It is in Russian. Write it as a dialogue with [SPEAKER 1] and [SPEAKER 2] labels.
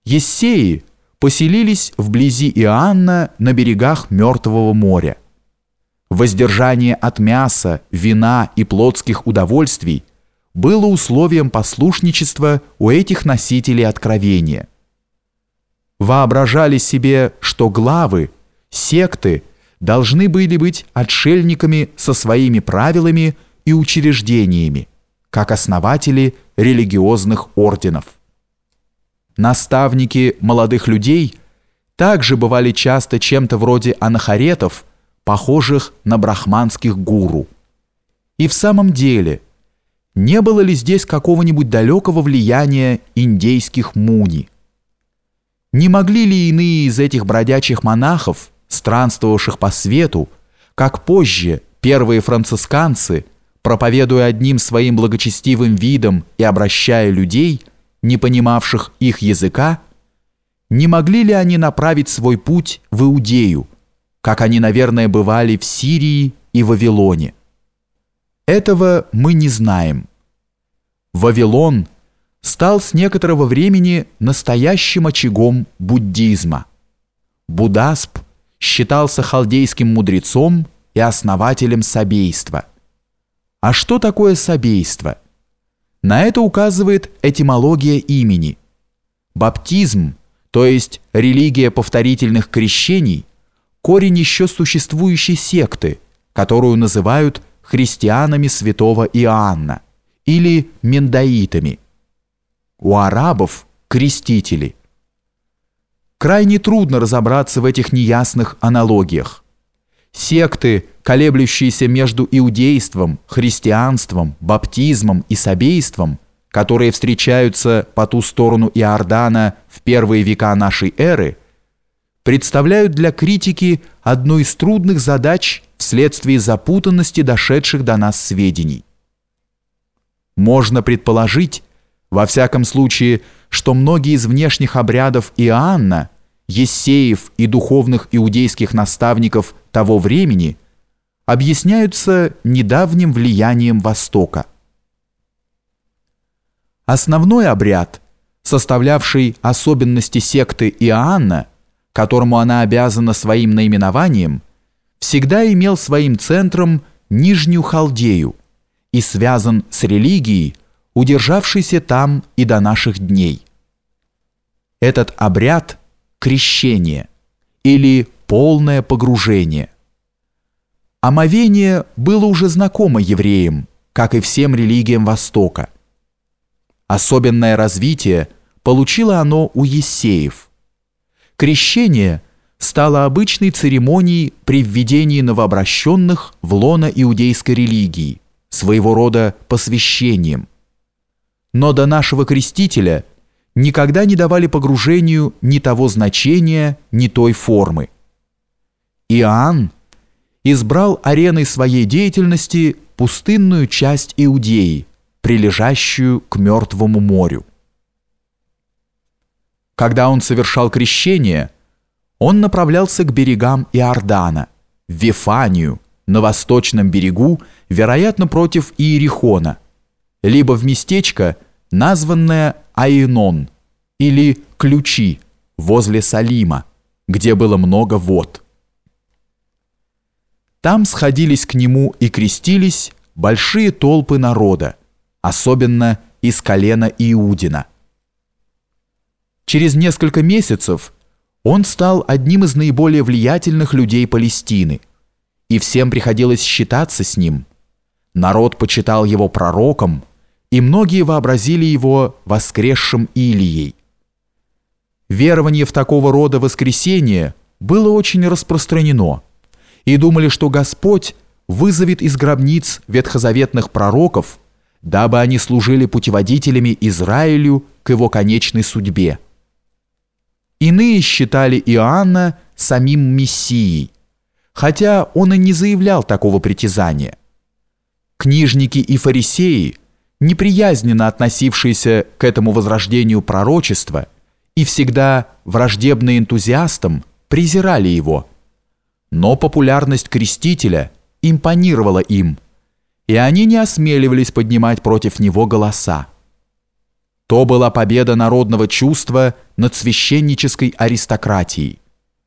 [SPEAKER 1] Ессеи поселились вблизи Иоанна на берегах Мертвого моря. Воздержание от мяса, вина и плотских удовольствий было условием послушничества у этих носителей откровения. Воображали себе, что главы, секты должны были быть отшельниками со своими правилами и учреждениями, как основатели религиозных орденов. Наставники молодых людей также бывали часто чем-то вроде анахаретов, похожих на брахманских гуру. И в самом деле, не было ли здесь какого-нибудь далекого влияния индейских муни? Не могли ли иные из этих бродячих монахов, странствовавших по свету, как позже первые францисканцы, проповедуя одним своим благочестивым видом и обращая людей, не понимавших их языка, не могли ли они направить свой путь в Иудею, как они, наверное, бывали в Сирии и Вавилоне? Этого мы не знаем. Вавилон стал с некоторого времени настоящим очагом буддизма. Буддасп считался халдейским мудрецом и основателем сабейства. А что такое сабейство? На это указывает этимология имени. Баптизм, то есть религия повторительных крещений, корень еще существующей секты, которую называют христианами святого Иоанна или миндаитами. У арабов – крестители. Крайне трудно разобраться в этих неясных аналогиях. Секты, колеблющиеся между иудейством, христианством, баптизмом и сабейством, которые встречаются по ту сторону Иордана в первые века нашей эры, представляют для критики одну из трудных задач вследствие запутанности дошедших до нас сведений. Можно предположить, во всяком случае, что многие из внешних обрядов Иоанна, ессеев и духовных иудейских наставников того времени объясняются недавним влиянием Востока. Основной обряд, составлявший особенности секты Иоанна, которому она обязана своим наименованием, всегда имел своим центром Нижнюю Халдею и связан с религией, удержавшейся там и до наших дней. Этот обряд – крещение или полное погружение. Омовение было уже знакомо евреям, как и всем религиям Востока. Особенное развитие получило оно у ессеев. Крещение стало обычной церемонией при введении новообращенных в лоно иудейской религии, своего рода посвящением. Но до нашего крестителя никогда не давали погружению ни того значения, ни той формы. Иоанн избрал ареной своей деятельности пустынную часть Иудеи, прилежащую к Мертвому морю. Когда он совершал крещение, он направлялся к берегам Иордана, в Вифанию, на восточном берегу, вероятно, против Иерихона, либо в местечко, названное Аинон, или Ключи, возле Салима, где было много вод. Там сходились к нему и крестились большие толпы народа, особенно из колена Иудина. Через несколько месяцев он стал одним из наиболее влиятельных людей Палестины, и всем приходилось считаться с ним. Народ почитал его пророком, и многие вообразили его воскресшим Илией. Верование в такого рода воскресение было очень распространено, и думали, что Господь вызовет из гробниц ветхозаветных пророков, дабы они служили путеводителями Израилю к его конечной судьбе. Иные считали Иоанна самим Мессией, хотя он и не заявлял такого притязания. Книжники и фарисеи, неприязненно относившиеся к этому возрождению пророчества и всегда враждебные энтузиастам, презирали его. Но популярность крестителя импонировала им, и они не осмеливались поднимать против него голоса. То была победа народного чувства над священнической аристократией.